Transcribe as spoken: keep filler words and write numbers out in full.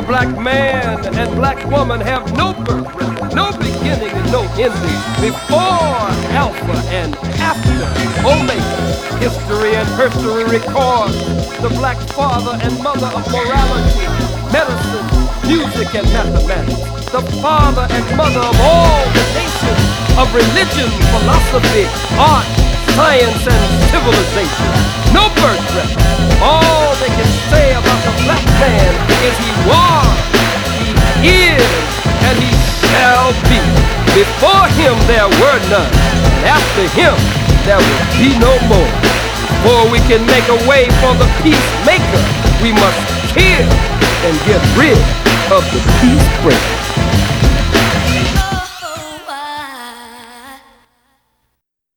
black man and black woman have no birth, no beginning and no ending. Before Alpha and after Omega, history and herstory records the black father and mother of morality, medicine, music and mathematics, the father and mother of all the nations of religion, philosophy, art, science and civilization. No birth record. All they can say about the black man is he was, he is, and he shall be. Before him there were none, and after him there will be no more. Before we can make a way for the peacemaker, we must kill and get rid of the peace breaker.